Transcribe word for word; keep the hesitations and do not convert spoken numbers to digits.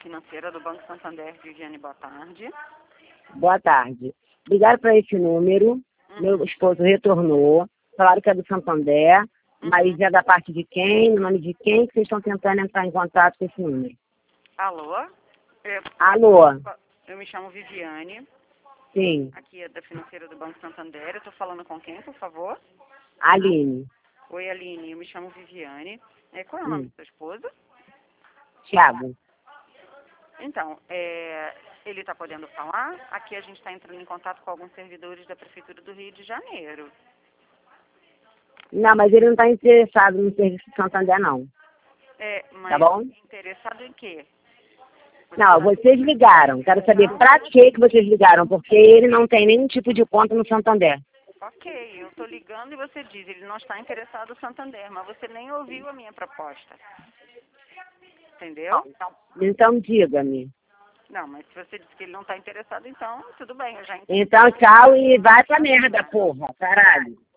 Financeira do Banco Santander, Viviane, boa tarde. Boa tarde. Ligaram para esse número, uhum. Meu esposo retornou, falaram que é do Santander, uhum. Mas é da parte de quem, no nome de quem que vocês estão tentando entrar em contato com esse número? Alô? Eu, Alô? Eu me chamo Viviane. Sim. Aqui é da Financeira do Banco Santander. Eu estou falando com quem, por favor? Aline. Oi, Aline. Eu me chamo Viviane. É, qual é o nome hum. do seu esposo? Tiago. Então, é, ele está podendo falar? Aqui a gente está entrando em contato com alguns servidores da Prefeitura do Rio de Janeiro. Não, mas ele não está interessado no serviço do Santander, não. É, mas tá bom? Interessado em quê? Você não, tá... vocês ligaram. Quero saber para que que vocês ligaram, porque ele não tem nenhum tipo de conta no Santander. Ok, eu estou ligando e você diz, ele não está interessado no Santander, mas você nem ouviu a minha proposta. Entendeu? Então, então diga-me. Não, mas se você disse que ele não está interessado, então tudo bem, eu já entendi. Então tchau e vai pra merda, porra, caralho.